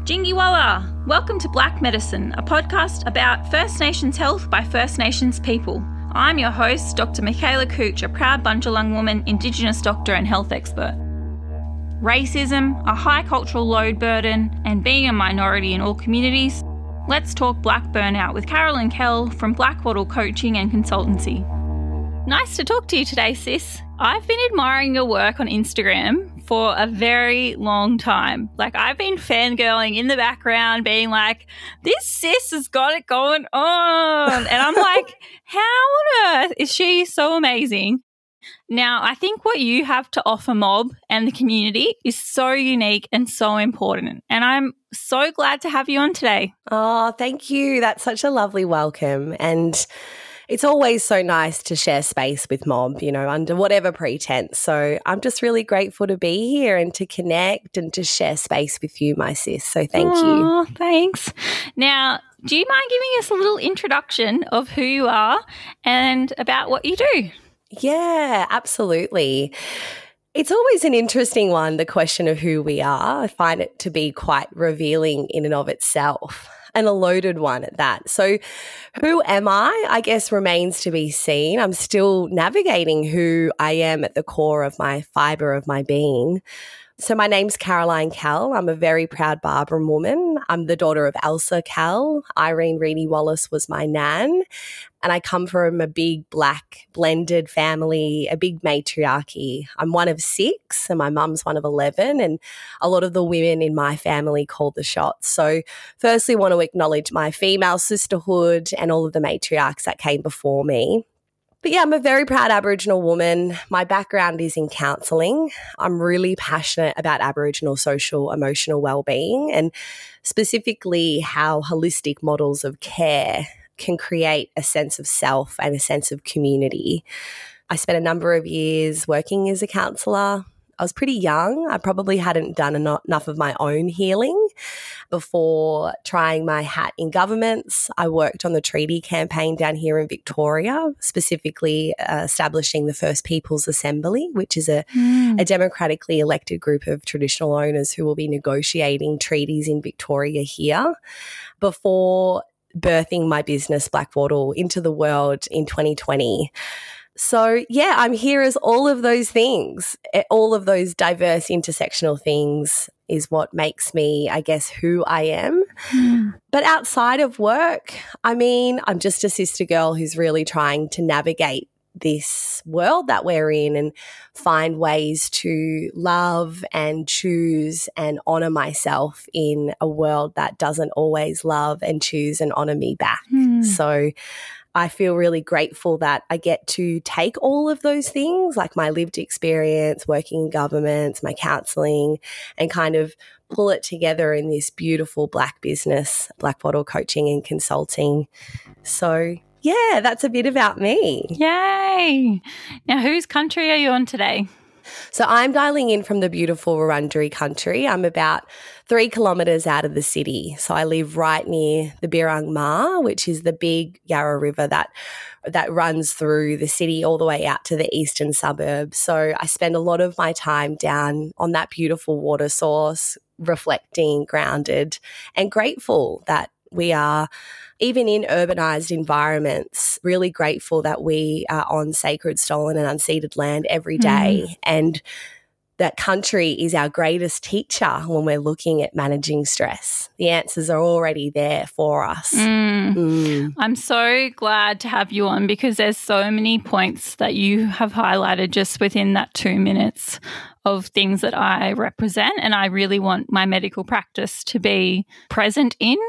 Jingiwala! Welcome to Black Medicine, a podcast about First Nations health by First Nations people. I'm your host, Dr. Michaela Cooch, a proud Bundjalung woman, Indigenous doctor and health expert. Racism, a high cultural load burden, and being a minority in all communities. Let's talk Black Burnout with Carolyn Kell from Blackwater Coaching and Consultancy. Nice to talk to you today, sis. I've been admiring your work on Instagram for a very long time. I've been fangirling in the background, being like, this sis has got it going on. And I'm like, how on earth is she so amazing? Now, I think what you have to offer Mob and the community is so unique and so important. And I'm so glad to have you on today. Oh, thank you. That's such a lovely welcome. And it's always so nice to share space with Mob, under whatever pretense. So I'm just really grateful to be here and to connect and to share space with you, my sis. So thank you. Oh, thanks. Now, do you mind giving us a little introduction of who you are and about what you do? Yeah, absolutely. It's always an interesting one, the question of who we are. I find it to be quite revealing in and of itself, and a loaded one at that. So who am I guess remains to be seen. I'm still navigating who I am at the core of my fibre of my being. So my name's Caroline Kell. I'm a very proud Barbaram woman. I'm the daughter of Elsa Kell. Irene Reedy Wallace was my nan. And I come from a big Black blended family, a big matriarchy. I'm one of 6 and my mum's one of 11, and a lot of the women in my family call the shots. So firstly, I want to acknowledge my female sisterhood and all of the matriarchs that came before me. But yeah, I'm a very proud Aboriginal woman. My background is in counselling. I'm really passionate about Aboriginal social emotional wellbeing, and specifically how holistic models of care can create a sense of self and a sense of community. I spent a number of years working as a counsellor. I was pretty young. I probably hadn't done enough of my own healing before trying my hat in governments. I worked on the treaty campaign down here in Victoria, specifically establishing the First Peoples Assembly, which is a democratically elected group of traditional owners who will be negotiating treaties in Victoria here, before birthing my business, Blackwater, into the world in 2020. So, yeah, I'm here as all of those things, all of those diverse intersectional things is what makes me, I guess, who I am. But outside of work, I'm just a sister girl who's really trying to navigate this world that we're in and find ways to love and choose and honour myself in a world that doesn't always love and choose and honour me back. So I feel really grateful that I get to take all of those things, like my lived experience, working in governments, my counselling, and kind of pull it together in this beautiful Black business, Blackwater Coaching and Consulting. So yeah, that's a bit about me. Yay! Now, whose country are you on today? So I'm dialing in from the beautiful Wurundjeri country. I'm about 3 kilometres out of the city. So I live right near the Birrung Marr, which is the big Yarra River that runs through the city all the way out to the eastern suburbs. So I spend a lot of my time down on that beautiful water source, reflecting, grounded, and grateful that we are, even in urbanised environments, really grateful that we are on sacred, stolen and unceded land every day. And that country is our greatest teacher when we're looking at managing stress. The answers are already there for us. I'm so glad to have you on because there's so many points that you have highlighted just within that 2 minutes of things that I represent, and I really want my medical practice to be present in.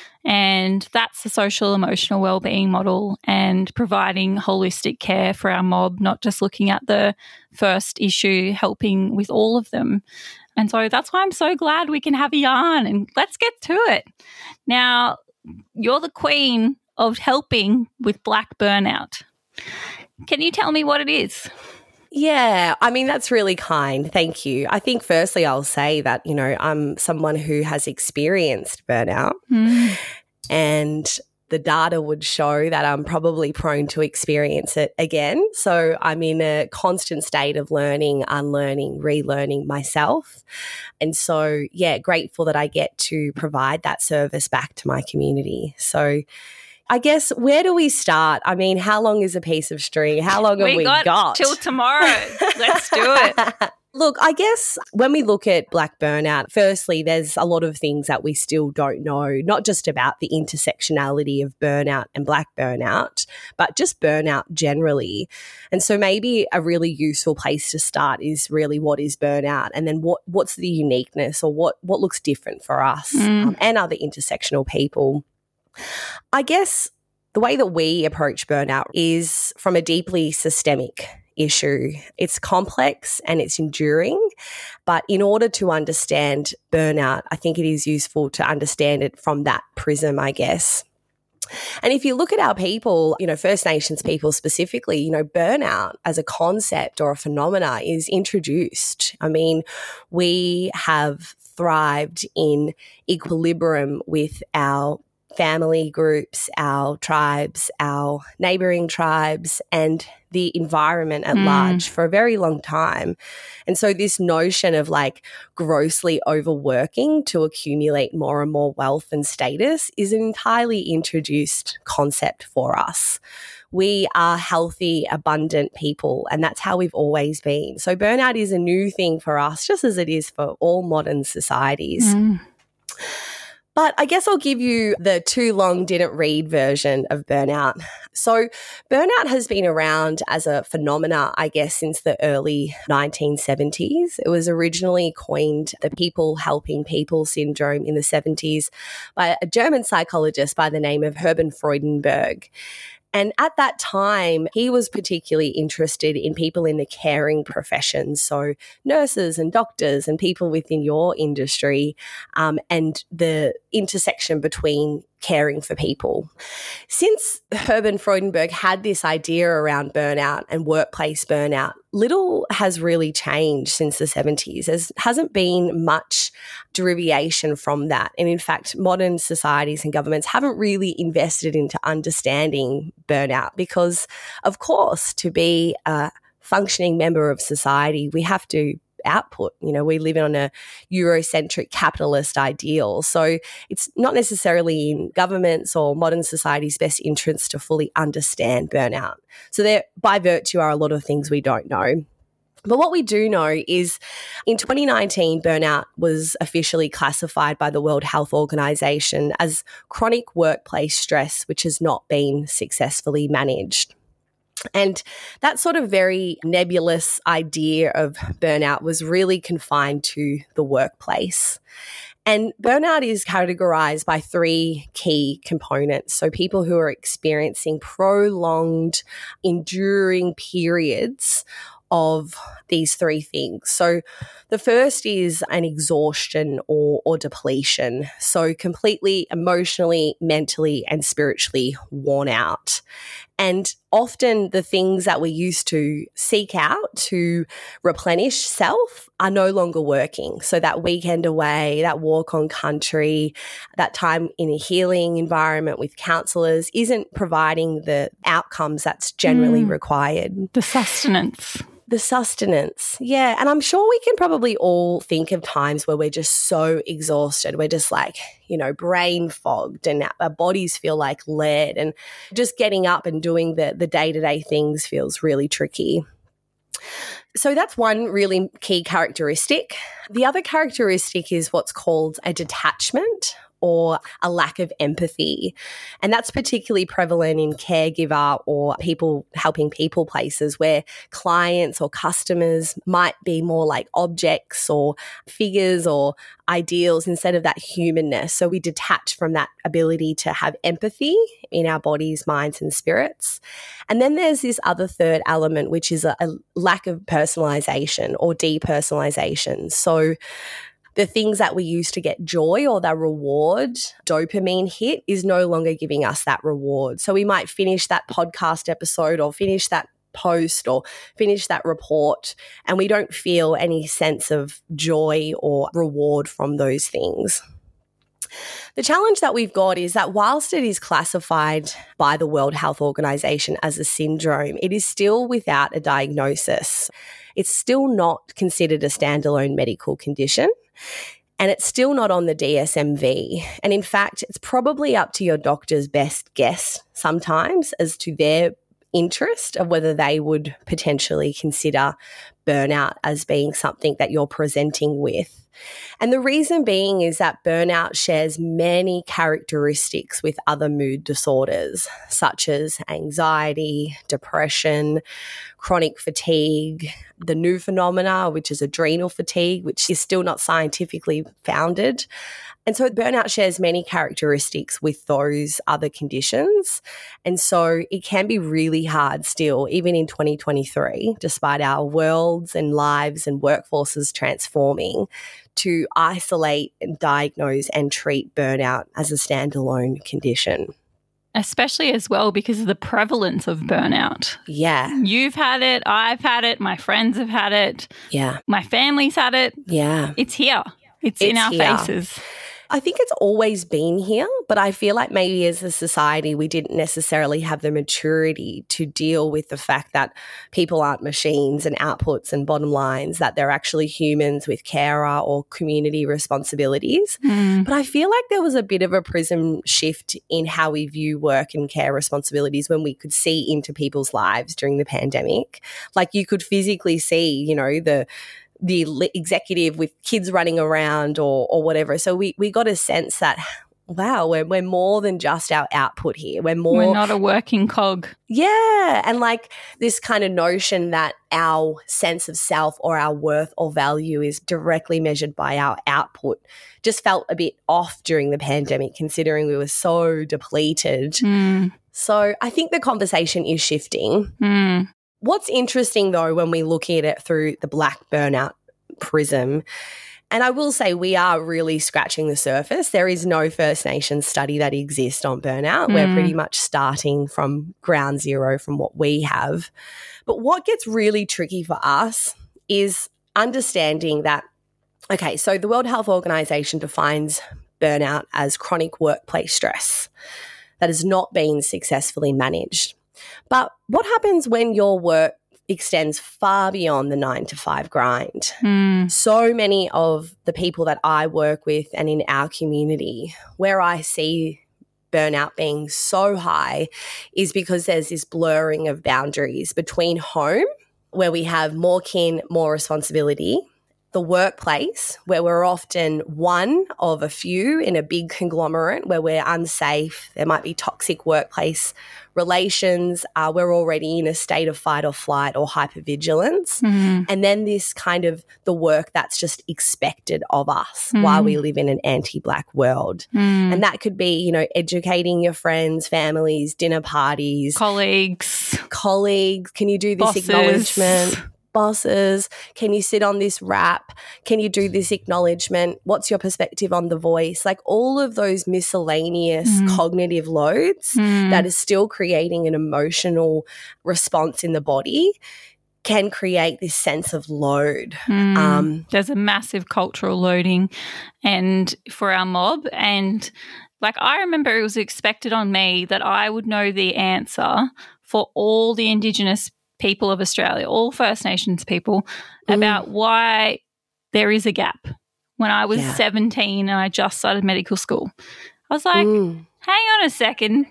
And that's the social emotional wellbeing model and providing holistic care for our mob, not just looking at the first issue, helping with all of them. And so that's why I'm so glad we can have a yarn, and let's get to it. Now, you're the queen of helping with Black burnout. Can you tell me what it is? Yeah, that's really kind. Thank you. I think firstly I'll say that, I'm someone who has experienced burnout and the data would show that I'm probably prone to experience it again. So I'm in a constant state of learning, unlearning, relearning myself. And so, yeah, grateful that I get to provide that service back to my community. So I guess, where do we start? I mean, how long is a piece of string? How long have we got? Till tomorrow. Let's do it. Look, I guess when we look at Black burnout, firstly, there's a lot of things that we still don't know, not just about the intersectionality of burnout and Black burnout, but just burnout generally. And so maybe a really useful place to start is really, what is burnout? And then what's the uniqueness, or what looks different for us and other intersectional people? I guess the way that we approach burnout is from a deeply systemic issue. It's complex and it's enduring, but in order to understand burnout, I think it is useful to understand it from that prism, I guess. And if you look at our people, First Nations people specifically, burnout as a concept or a phenomena is introduced. I mean, we have thrived in equilibrium with our family groups, our tribes, our neighbouring tribes, and the environment at large for a very long time. And so this notion of grossly overworking to accumulate more and more wealth and status is an entirely introduced concept for us. We are healthy, abundant people, and that's how we've always been. So burnout is a new thing for us, just as it is for all modern societies. But I guess I'll give you the too long didn't read version of burnout. So burnout has been around as a phenomena, I guess, since the early 1970s. It was originally coined the people helping people syndrome in the 70s by a German psychologist by the name of Hermann Freudenberg. And at that time, he was particularly interested in people in the caring professions, so nurses and doctors and people within your industry, and the intersection between caring for people. Since Hermann Freudenberg had this idea around burnout and workplace burnout, little has really changed since the 70s. There hasn't been much derivation from that. And in fact, modern societies and governments haven't really invested into understanding burnout because, of course, to be a functioning member of society, we have to output. We live on a Eurocentric capitalist ideal. So it's not necessarily in governments or modern society's best interest to fully understand burnout. So there, by virtue, are a lot of things we don't know. But what we do know is in 2019, burnout was officially classified by the World Health Organization as chronic workplace stress, which has not been successfully managed. And that sort of very nebulous idea of burnout was really confined to the workplace. And burnout is categorized by three key components. So people who are experiencing prolonged, enduring periods of these three things. So the first is an exhaustion or depletion. So completely emotionally, mentally, and spiritually worn out. And often the things that we used to seek out to replenish self are no longer working. So that weekend away, that walk on country, that time in a healing environment with counsellors isn't providing the outcomes that's generally required. The sustenance. The sustenance, yeah. And I'm sure we can probably all think of times where we're just so exhausted. We're just brain fogged and our bodies feel like lead, and just getting up and doing the day-to-day things feels really tricky. So that's one really key characteristic. The other characteristic is what's called a detachment or a lack of empathy. And that's particularly prevalent in caregiver or people helping people places where clients or customers might be more like objects or figures or ideals instead of that humanness. So we detach from that ability to have empathy in our bodies, minds, and spirits. And then there's this other third element, which is a lack of personalization or depersonalization. So the things that we used to get joy or that reward, dopamine hit, is no longer giving us that reward. So we might finish that podcast episode or finish that post or finish that report, and we don't feel any sense of joy or reward from those things. The challenge that we've got is that whilst it is classified by the World Health Organization as a syndrome, it is still without a diagnosis. It's still not considered a standalone medical condition. And it's still not on the DSM-V. And in fact, it's probably up to your doctor's best guess sometimes as to their interest of whether they would potentially consider burnout as being something that you're presenting with. And the reason being is that burnout shares many characteristics with other mood disorders, such as anxiety, depression, chronic fatigue, the new phenomena, which is adrenal fatigue, which is still not scientifically founded. And so burnout shares many characteristics with those other conditions. And so it can be really hard still, even in 2023, despite our worlds and lives and workforces transforming, to isolate and diagnose and treat burnout as a standalone condition. Especially as well because of the prevalence of burnout. Yeah. You've had it, I've had it, my friends have had it. Yeah. My family's had it. Yeah. It's here. It's in our faces. I think it's always been here, but I feel like maybe as a society we didn't necessarily have the maturity to deal with the fact that people aren't machines and outputs and bottom lines, that they're actually humans with carer or community responsibilities. But I feel like there was a bit of a prism shift in how we view work and care responsibilities when we could see into people's lives during the pandemic. Like you could physically see, you know, the executive with kids running around or whatever. So we got a sense that, wow, we're more than just our output here. We're not a working cog. Yeah. And like this kind of notion that our sense of self or our worth or value is directly measured by our output just felt a bit off during the pandemic, considering we were so depleted. So I think the conversation is shifting. What's interesting, though, when we look at it through the Black burnout prism, and I will say we are really scratching the surface. There is no First Nations study that exists on burnout. We're pretty much starting from ground zero from what we have. But what gets really tricky for us is understanding that, okay, so the World Health Organization defines burnout as chronic workplace stress that has not been successfully managed. But what happens when your work extends far beyond the 9-to-5 grind? So many of the people that I work with and in our community, where I see burnout being so high is because there's this blurring of boundaries between home, where we have more kin, more responsibility, the workplace, where we're often one of a few in a big conglomerate where we're unsafe. There might be toxic workplace relations. We're already in a state of fight or flight or hypervigilance. And then this kind of the work that's just expected of us while we live in an anti-Black world. And that could be, you know, educating your friends, families, dinner parties. Colleagues. Can you do this Bosses. acknowledgement? Bosses, can you sit on this wrap? Can you do this acknowledgement? What's your perspective on the voice? Like all of those miscellaneous cognitive loads that is still creating an emotional response in the body can create this sense of load. There's a massive cultural loading and for our mob, and like I remember it was expected on me that I would know the answer for all the Indigenous people of Australia, all First Nations people, about why there is a gap. When I was 17 and I just started medical school, I was like, hang on a second.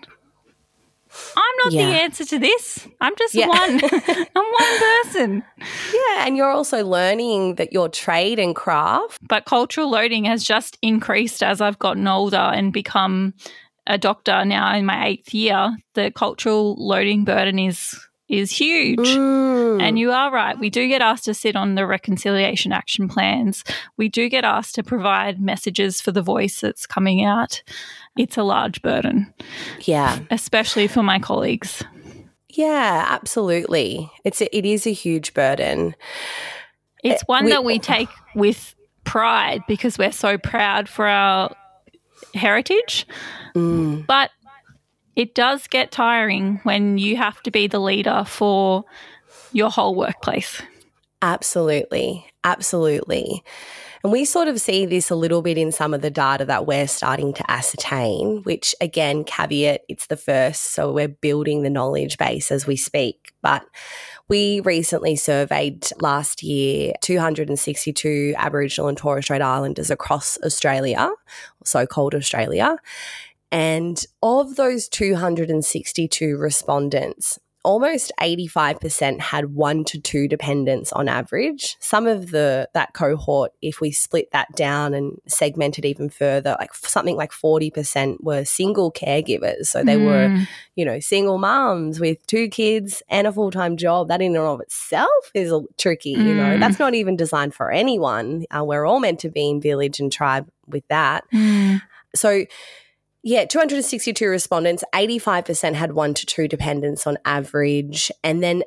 I'm not the answer to this. I'm just one. I'm one person. Yeah, and you're also learning that your trade and craft. But cultural loading has just increased as I've gotten older and become a doctor now in my 8th year. The cultural loading burden is huge. And you are right. We do get asked to sit on the reconciliation action plans. We do get asked to provide messages for the voice that's coming out. It's a large burden. Yeah. Especially for my colleagues. Yeah, absolutely. It is a huge burden. It's one that we take with pride because we're so proud for our heritage. But it does get tiring when you have to be the leader for your whole workplace. Absolutely. Absolutely. And we sort of see this a little bit in some of the data that we're starting to ascertain, which again, caveat, it's the first, so we're building the knowledge base as we speak. But we recently surveyed last year 262 Aboriginal and Torres Strait Islanders across Australia, so-called Australia. And of those 262 respondents, almost 85% had 1 to 2 dependents on average. Some of that cohort, if we split that down and segment it even further, like something like 40% were single caregivers. So they were, single mums with 2 kids and a full-time job. That in and of itself is tricky, That's not even designed for anyone. We're all meant to be in village and tribe with that. So 262 respondents, 85% had 1 to 2 dependents on average, and then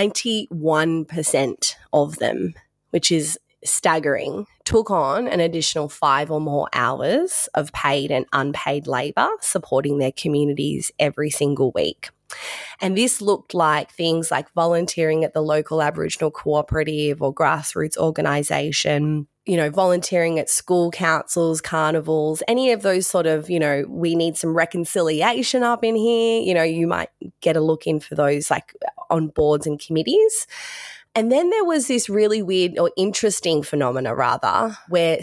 91% of them, which is staggering, took on an additional 5 or more hours of paid and unpaid labour supporting their communities every single week. And this looked like things like volunteering at the local Aboriginal cooperative or grassroots organisation, volunteering at school councils, carnivals, any of those sort of, we need some reconciliation up in here. You might get a look in for those like on boards and committees. And then there was this really weird or interesting phenomena rather, where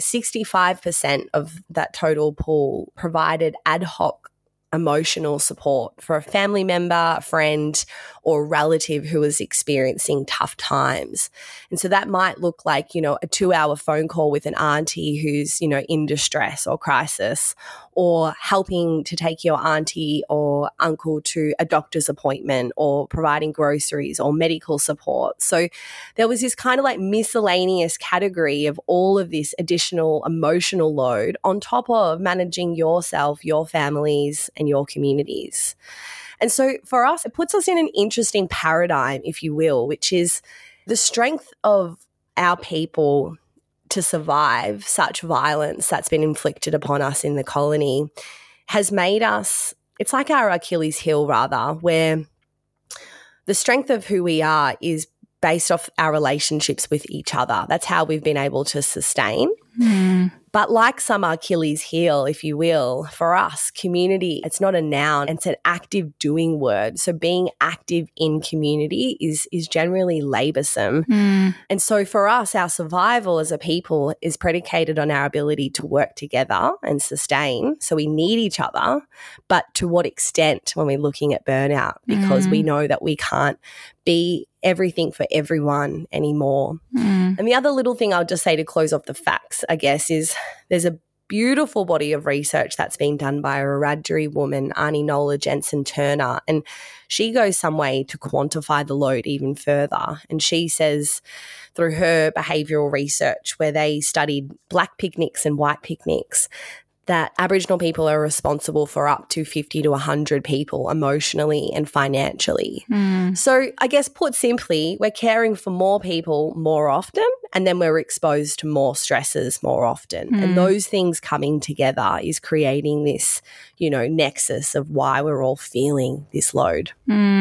65% of that total pool provided ad hoc emotional support for a family member, a friend, or relative who was experiencing tough times. And so that might look like, a 2-hour phone call with an auntie who's, in distress or crisis, or helping to take your auntie or uncle to a doctor's appointment, or providing groceries or medical support. So there was this kind of like miscellaneous category of all of this additional emotional load on top of managing yourself, your families, and your communities. And so for us, it puts us in an interesting paradigm, if you will, which is the strength of our people to survive such violence that's been inflicted upon us in the colony has made us, it's like our Achilles heel rather, where the strength of who we are is based off our relationships with each other. That's how we've been able to sustain. But like some Achilles heel, if you will, for us, community, it's not a noun, it's an active doing word. So being active in community is generally laboursome. And so for us, our survival as a people is predicated on our ability to work together and sustain. So we need each other, but to what extent when we're looking at burnout? Because we know that we can't be everything for everyone anymore. And the other little thing I'll just say to close off the facts, I guess, is there's a beautiful body of research that's been done by a Wiradjuri woman, Arnie Nola Jensen Turner, and she goes some way to quantify the load even further. And she says through her behavioural research, where they studied black picnics and white picnics, that Aboriginal people are responsible for up to 50 to 100 people emotionally and financially. So I guess put simply, we're caring for more people more often, and then we're exposed to more stresses more often. And those things coming together is creating this, nexus of why we're all feeling this load.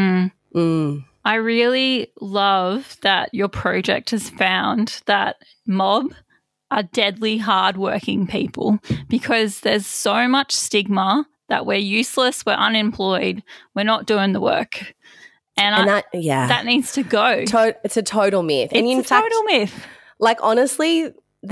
I really love that your project has found that mob are deadly hardworking people, because there's so much stigma that we're useless, we're unemployed, we're not doing the work. And that needs to go. It's a total myth. It's a total myth. Like honestly,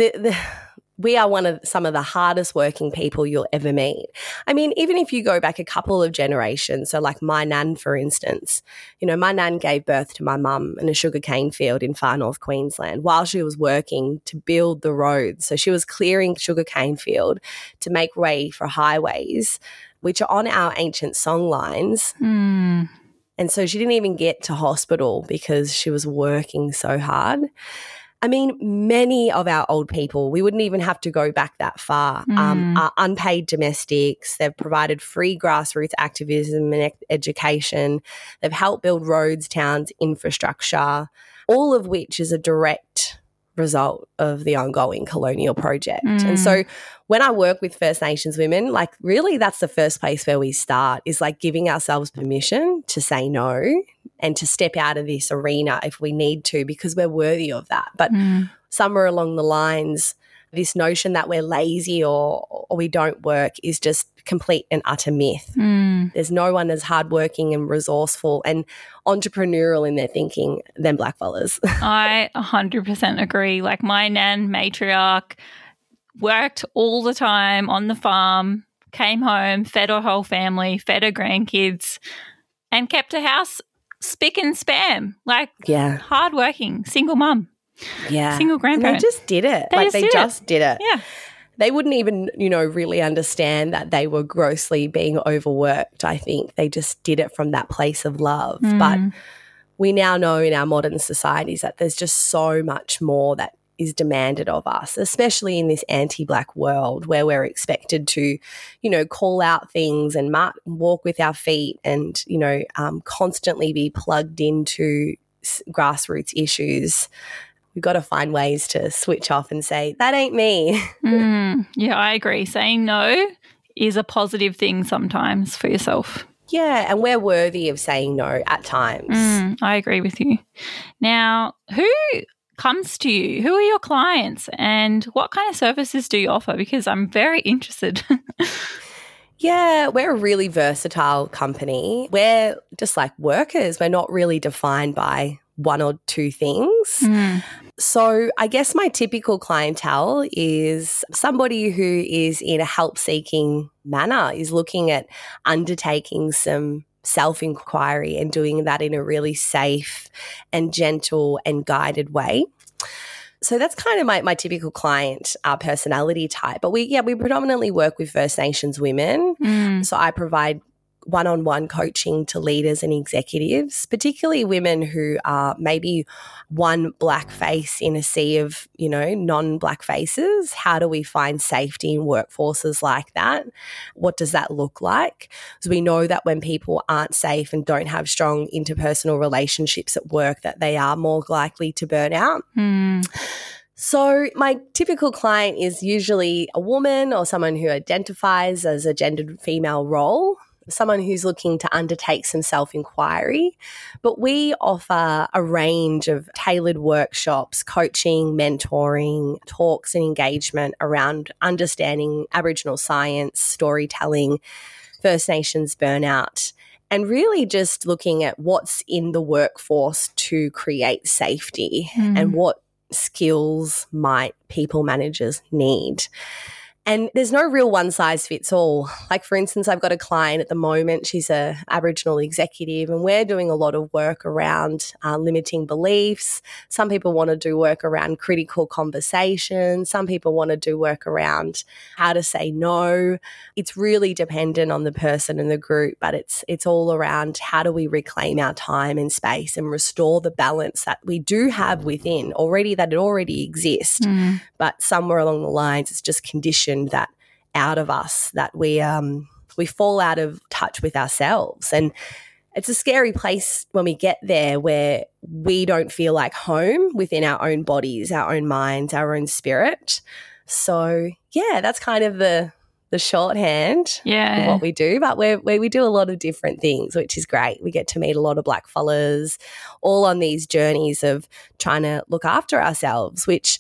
we are some of the hardest working people you'll ever meet. I mean, even if you go back a couple of generations, so like my nan, for instance, my nan gave birth to my mum in a sugarcane field in far north Queensland while she was working to build the roads. So she was clearing sugarcane field to make way for highways, which are on our ancient song lines. And so she didn't even get to hospital because she was working so hard. I mean, many of our old people, we wouldn't even have to go back that far, are unpaid domestics. They've provided free grassroots activism and education. They've helped build roads, towns, infrastructure, all of which is a direct result of the ongoing colonial project. And so when I work with First Nations women, like really that's the first place where we start, is like giving ourselves permission to say no and to step out of this arena if we need to, because we're worthy of that. But somewhere along the lines, this notion that we're lazy or we don't work is just complete and utter myth. There's no one as hardworking and resourceful and entrepreneurial in their thinking than blackfellas. I 100% agree. Like my nan, matriarch, worked all the time on the farm, came home, fed her whole family, fed her grandkids, and kept a house spick and span. Like hardworking, single mum. Yeah. Single grandparent. And they just did it. They just did it. Yeah. They wouldn't even, really understand that they were grossly being overworked, I think. They just did it from that place of love. But we now know in our modern societies that there's just so much more that is demanded of us, especially in this anti-Black world where we're expected to, call out things and walk with our feet and, constantly be plugged into grassroots issues. We've got to find ways to switch off and say, that ain't me. Yeah, I agree. Saying no is a positive thing sometimes for yourself. Yeah, and we're worthy of saying no at times. I agree with you. Now, who comes to you? Who are your clients and what kind of services do you offer? Because I'm very interested. Yeah, we're a really versatile company. We're just like workers. We're not really defined by one or two things. So I guess my typical clientele is somebody who is in a help-seeking manner, is looking at undertaking some self-inquiry and doing that in a really safe and gentle and guided way. So that's kind of my typical client personality type. But we predominantly work with First Nations women. So I provide one-on-one coaching to leaders and executives, particularly women who are maybe one Black face in a sea of, non-Black faces. How do we find safety in workforces like that? What does that look like? So we know that when people aren't safe and don't have strong interpersonal relationships at work, that they are more likely to burn out. So my typical client is usually a woman or someone who identifies as a gendered female role, someone who's looking to undertake some self-inquiry. But we offer a range of tailored workshops, coaching, mentoring, talks and engagement around understanding Aboriginal science, storytelling, First Nations burnout, and really just looking at what's in the workforce to create safety and what skills might people managers need. And there's no real one size fits all. Like, for instance, I've got a client at the moment. She's a Aboriginal executive and we're doing a lot of work around limiting beliefs. Some people want to do work around critical conversation. Some people want to do work around how to say no. It's really dependent on the person and the group, but it's all around how do we reclaim our time and space and restore the balance that we do have within already, that it already exists. But somewhere along the lines, it's just conditioned that out of us, that we fall out of touch with ourselves. And it's a scary place when we get there where we don't feel like home within our own bodies, our own minds, our own spirit. So yeah, that's kind of the shorthand of what we do. But we do a lot of different things, which is great. We get to meet a lot of Black fellas all on these journeys of trying to look after ourselves, which,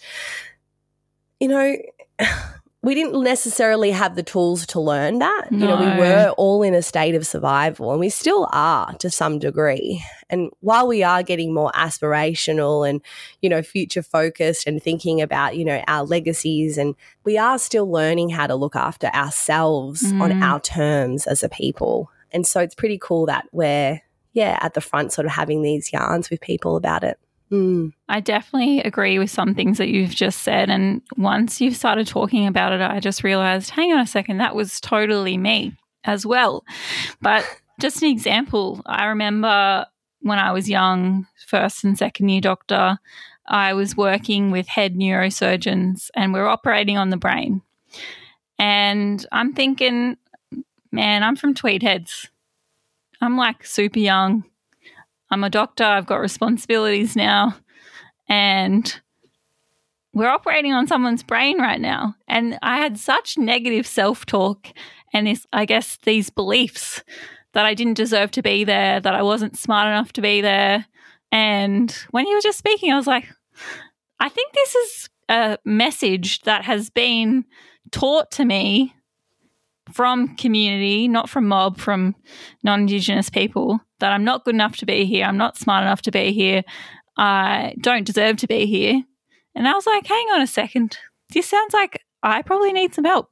we didn't necessarily have the tools to learn that. No. We were all in a state of survival and we still are to some degree. And while we are getting more aspirational and, future focused and thinking about, our legacies, and we are still learning how to look after ourselves on our terms as a people. And so it's pretty cool that we're, at the front sort of having these yarns with people about it. I definitely agree with some things that you've just said. And once you've started talking about it, I just realized, hang on a second, that was totally me as well. But just an example, I remember when I was young, first and second year doctor, I was working with head neurosurgeons and we were operating on the brain. And I'm thinking, man, I'm from Tweed Heads. I'm like super young. I'm a doctor, I've got responsibilities now, and we're operating on someone's brain right now. And I had such negative self-talk and these beliefs that I didn't deserve to be there, that I wasn't smart enough to be there. And when you were just speaking, I was like, I think this is a message that has been taught to me from community, not from mob, from non-Indigenous people, that I'm not good enough to be here, I'm not smart enough to be here, I don't deserve to be here. And I was like, hang on a second, this sounds like I probably need some help.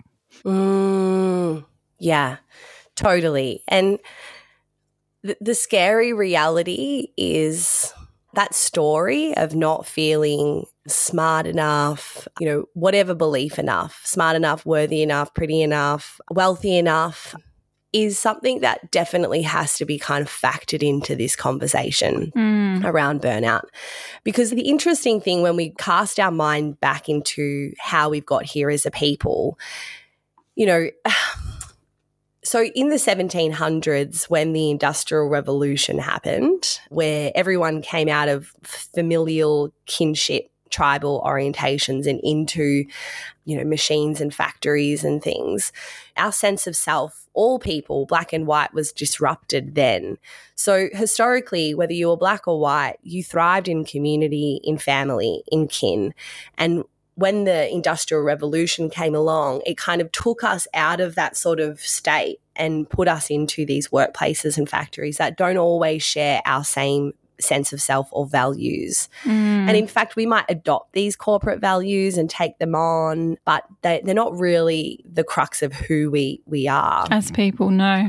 Yeah, totally. And the scary reality is that story of not feeling smart enough, whatever belief enough, smart enough, worthy enough, pretty enough, wealthy enough, is something that definitely has to be kind of factored into this conversation around burnout. Because the interesting thing when we cast our mind back into how we've got here as a people, so in the 1700s, when the Industrial Revolution happened, where everyone came out of familial kinship, tribal orientations and into, machines and factories and things, our sense of self, all people, black and white, was disrupted then. So historically, whether you were black or white, you thrived in community, in family, in kin. And when the Industrial Revolution came along, it kind of took us out of that sort of state and put us into these workplaces and factories that don't always share our same sense of self or values. And in fact, we might adopt these corporate values and take them on, but they're not really the crux of who we are. As people know.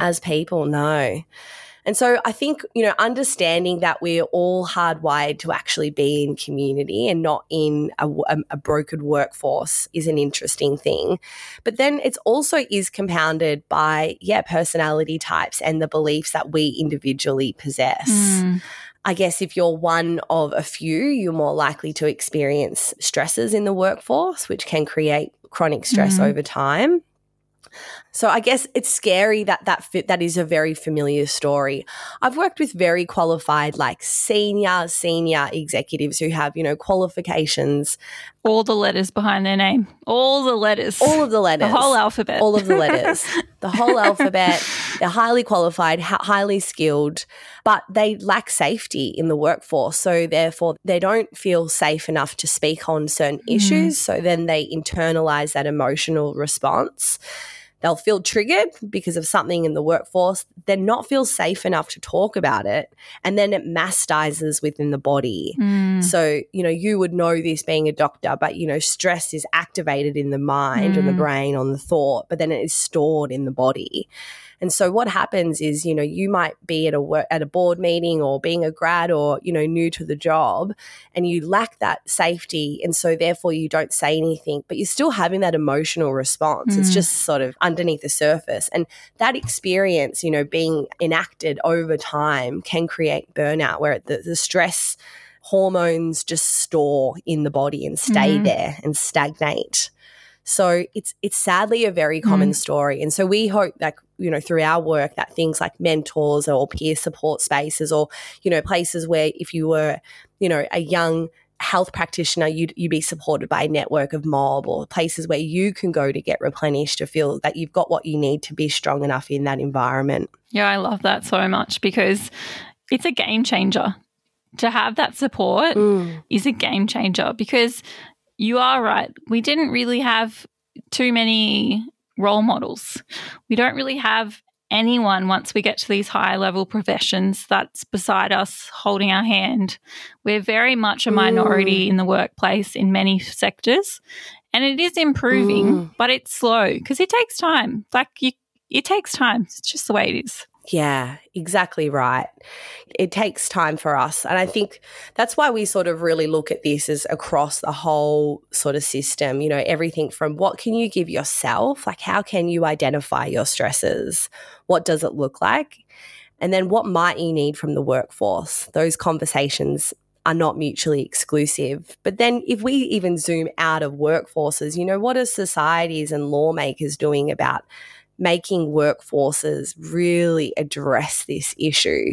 And so I think, understanding that we're all hardwired to actually be in community and not in a brokered workforce is an interesting thing. But then it's also is compounded by, personality types and the beliefs that we individually possess. I guess if you're one of a few, you're more likely to experience stresses in the workforce, which can create chronic stress over time. So I guess it's scary that is a very familiar story. I've worked with very qualified, like senior executives who have, qualifications. All the letters behind their name. All of the letters. The whole alphabet. All of the letters. The whole alphabet. They're highly qualified, highly skilled, but they lack safety in the workforce. So therefore, they don't feel safe enough to speak on certain issues. So then they internalize that emotional response. They'll feel triggered because of something in the workforce, then not feel safe enough to talk about it, and then it mastizes within the body. So, you would know this being a doctor, but, stress is activated in the mind and the brain on the thought, but then it is stored in the body. And so what happens is, you might be at a board meeting or being a grad or, new to the job, and you lack that safety. And so therefore you don't say anything, but you're still having that emotional response. It's just sort of underneath the surface. And that experience, being enacted over time can create burnout, where the stress hormones just store in the body and stay there and stagnate. So it's sadly a very common story. And so we hope that, through our work, that things like mentors or peer support spaces or, places where if you were, a young health practitioner, you'd be supported by a network of mob, or places where you can go to get replenished, to feel that you've got what you need to be strong enough in that environment. Yeah, I love that so much, because it's a game changer. To have that support is a game changer, because you are right. We didn't really have too many role models. We don't really have anyone, once we get to these high level professions, that's beside us holding our hand. We're very much a minority in the workplace in many sectors, and it is improving, but it's slow because it takes time. It takes time. It's just the way it is. Yeah, exactly right. It takes time for us. And I think that's why we sort of really look at this as across the whole sort of system, everything from what can you give yourself, like how can you identify your stresses? What does it look like? And then what might you need from the workforce? Those conversations are not mutually exclusive. But then if we even zoom out of workforces, what are societies and lawmakers doing about making workforces really address this issue?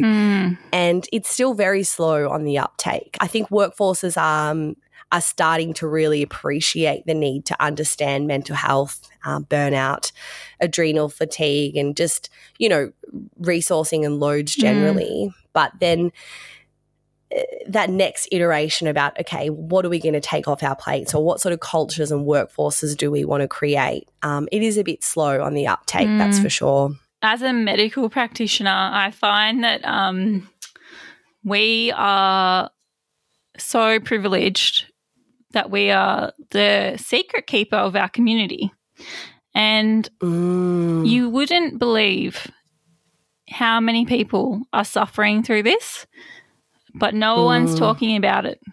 And it's still very slow on the uptake. I think workforces are starting to really appreciate the need to understand mental health, burnout, adrenal fatigue, and just, resourcing and loads generally. But then that next iteration about, okay, what are we going to take off our plates, or what sort of cultures and workforces do we want to create? It is a bit slow on the uptake, that's for sure. As a medical practitioner, I find that we are so privileged that we are the secret keeper of our community. And you wouldn't believe how many people are suffering through this, but no one's talking about it.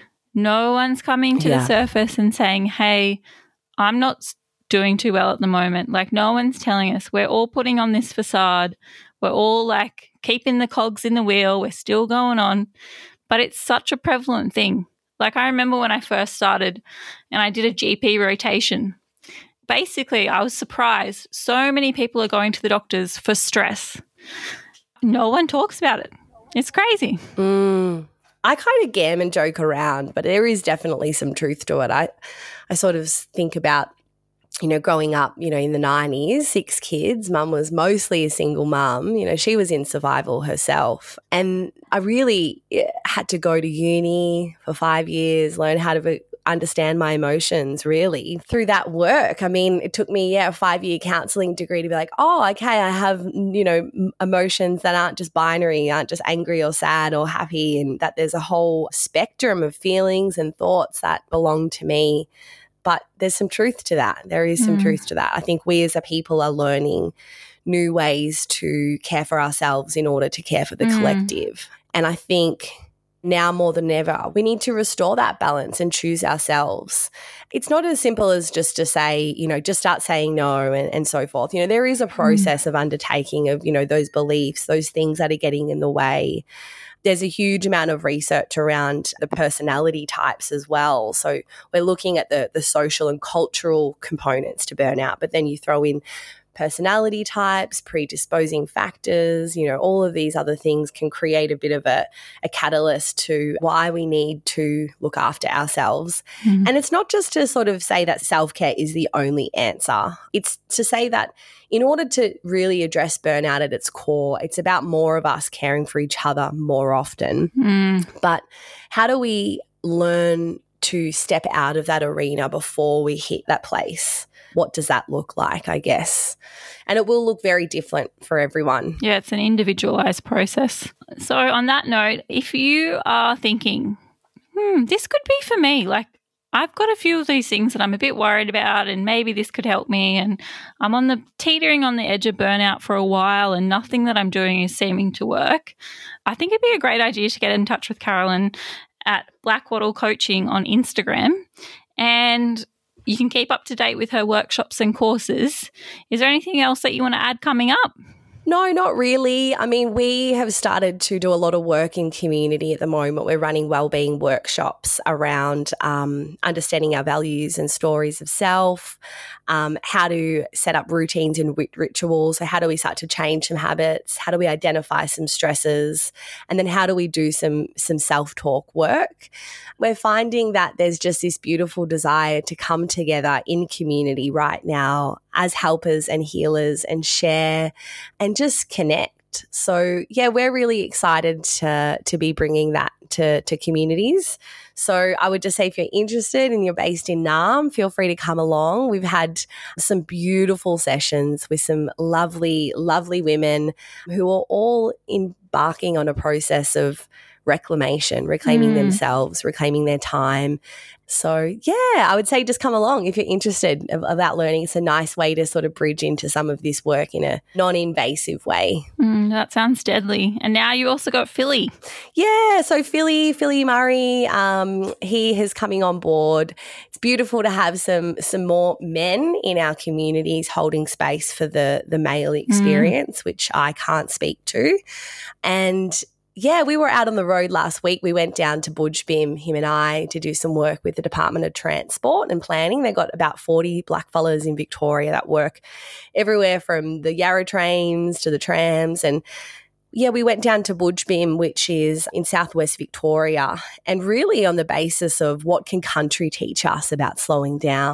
No one's coming to the surface and saying, hey, I'm not doing too well at the moment. Like, no one's telling us. We're all putting on this facade. We're all like keeping the cogs in the wheel. We're still going on. But it's such a prevalent thing. Like, I remember when I first started and I did a GP rotation. Basically, I was surprised. So many people are going to the doctors for stress. No one talks about it. It's crazy. I kind of gam and joke around, but there is definitely some truth to it. I sort of think about, growing up, in the 90s, 6 kids, mum was mostly a single mum. She was in survival herself. And I really had to go to uni for 5 years, learn how to understand my emotions, really, through that work. I mean, it took me, a 5-year counselling degree to be like, oh, okay, I have, emotions that aren't just binary, aren't just angry or sad or happy, and that there's a whole spectrum of feelings and thoughts that belong to me. But there's some truth to that. There is some truth to that. I think we as a people are learning new ways to care for ourselves in order to care for the collective. And I think now more than ever, we need to restore that balance and choose ourselves. It's not as simple as just to say, just start saying no and so forth. There is a process of undertaking of, those beliefs, those things that are getting in the way. There's a huge amount of research around the personality types as well. So we're looking at the social and cultural components to burnout, but then you throw in personality types, predisposing factors, all of these other things can create a bit of a catalyst to why we need to look after ourselves. And it's not just to sort of say that self-care is the only answer. It's to say that in order to really address burnout at its core, it's about more of us caring for each other more often. But how do we learn to step out of that arena before we hit that place? What does that look like, I guess? And it will look very different for everyone. Yeah, it's an individualized process. So on that note, if you are thinking, this could be for me, like I've got a few of these things that I'm a bit worried about and maybe this could help me, and I'm teetering on the edge of burnout for a while and nothing that I'm doing is seeming to work, I think it'd be a great idea to get in touch with Carolyn at Blackwattle Coaching on Instagram, and you can keep up to date with her workshops and courses. Is there anything else that you want to add coming up? No, not really. I mean, we have started to do a lot of work in community at the moment. We're running wellbeing workshops around understanding our values and stories of self, how to set up routines and rituals. So how do we start to change some habits? How do we identify some stresses? And then how do we do some self-talk work? We're finding that there's just this beautiful desire to come together in community right now as helpers and healers and share and just connect. So, yeah, we're really excited to be bringing that to communities. So I would just say if you're interested and you're based in Naarm, feel free to come along. We've had some beautiful sessions with some lovely, lovely women who are all embarking on a process of reclaiming themselves, reclaiming their time. So, yeah, I would say just come along if you're interested about learning. It's a nice way to sort of bridge into some of this work in a non-invasive way. That sounds deadly. And now you also got Philly. Yeah, so Philly Murray, he is coming on board. It's beautiful to have some more men in our communities holding space for the male experience, which I can't speak to. And yeah, we were out on the road last week. We went down to Budgebim, him and I, to do some work with the Department of Transport and Planning. They've got about 40 blackfellas in Victoria that work everywhere from the Yarra trains to the trams. And yeah, we went down to Budgebim, which is in southwest Victoria, and really on the basis of what can country teach us about slowing down.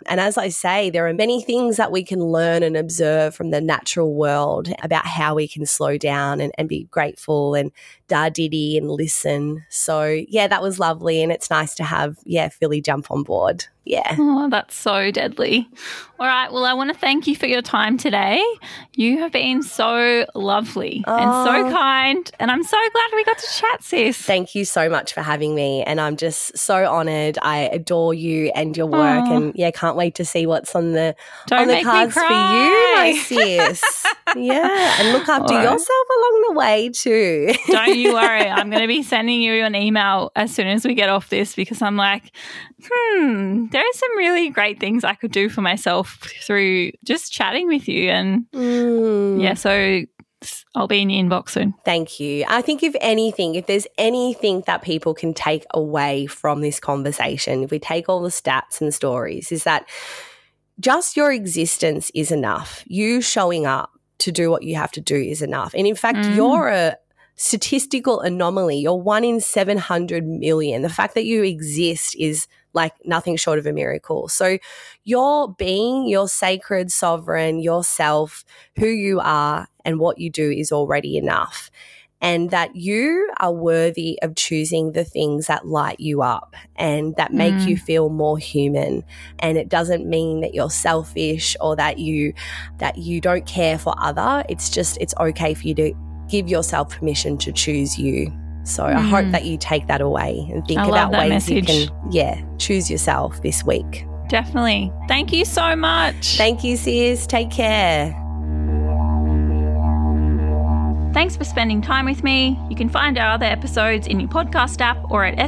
And as I say, there are many things that we can learn and observe from the natural world about how we can slow down and be grateful and da-diddy and listen. So, yeah, that was lovely. And it's nice to have, Philly jump on board. Yeah. Oh, that's so deadly. All right. Well, I want to thank you for your time today. You have been so lovely and so kind. And I'm so glad we got to chat, sis. Thank you so much for having me. And I'm just so honoured. I adore you and your work. And can't wait to see what's on the cards for you, my sis. And look after yourself along the way too. Don't you worry. I'm going to be sending you an email as soon as we get off this, because I'm like, there are some really great things I could do for myself through just chatting with you. And so I'll be in your inbox soon. Thank you. I think if there's anything that people can take away from this conversation, if we take all the stats and stories, is that just your existence is enough. You showing up to do what you have to do is enough. And in fact, you're a statistical anomaly. You're 1 in 700 million. The fact that you exist is like nothing short of a miracle. So your being, your sacred, sovereign, yourself, who you are and what you do is already enough. And that you are worthy of choosing the things that light you up and that make you feel more human. And it doesn't mean that you're selfish or that you don't care for other. It's okay for you to give yourself permission to choose you. So I hope that you take that away and think about ways you can, choose yourself this week. Definitely. Thank you so much. Thank you, sis. Take care. Thanks for spending time with me. You can find our other episodes in your podcast app or at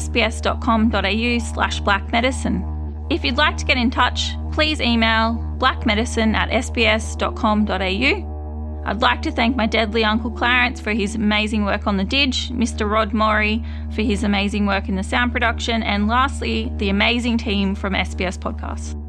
sbs.com.au/blackmedicine. If you'd like to get in touch, please email blackmedicine@sbs.com.au. I'd like to thank my deadly Uncle Clarence for his amazing work on the Dig, Mr. Rod Maury for his amazing work in the sound production, and lastly, the amazing team from SBS Podcasts.